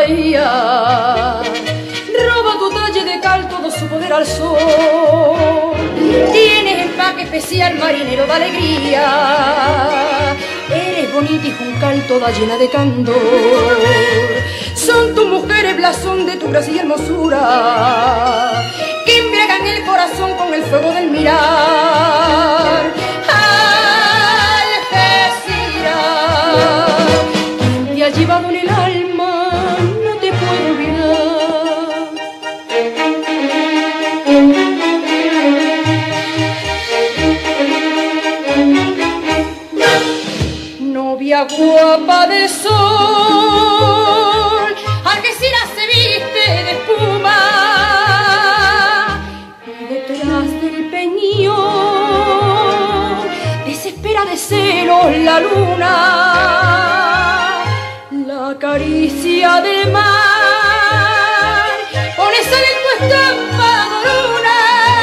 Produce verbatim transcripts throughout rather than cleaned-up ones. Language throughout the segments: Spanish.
bahía. Roba tu talle de cal todo su poder al sol. Tienes empaque especial, marinero de alegría. Eres bonita y juncal, toda llena de candor. Son tus mujeres blasón de tu gracia y hermosura, que embriagan el corazón con el fuego del mirar. Algeciras, quien te ha llevado en el alma, no te puedo olvidar. Novia guapa del sol, Algeciras se viste de espuma, y detrás del peñón desespera de celos la luna. La caricia del mar pone sal en tu estampa luna.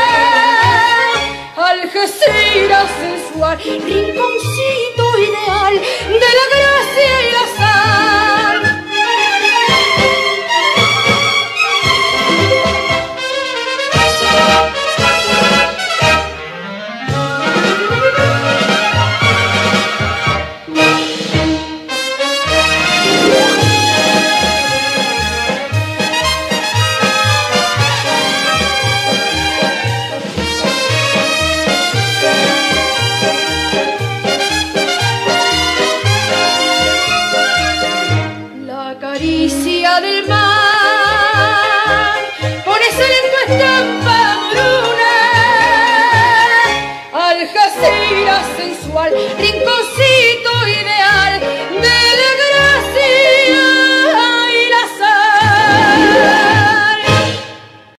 Algeciras sensual, rinconcito ideal de la gracia y la sal. Caricia del mar, por eso en tu estado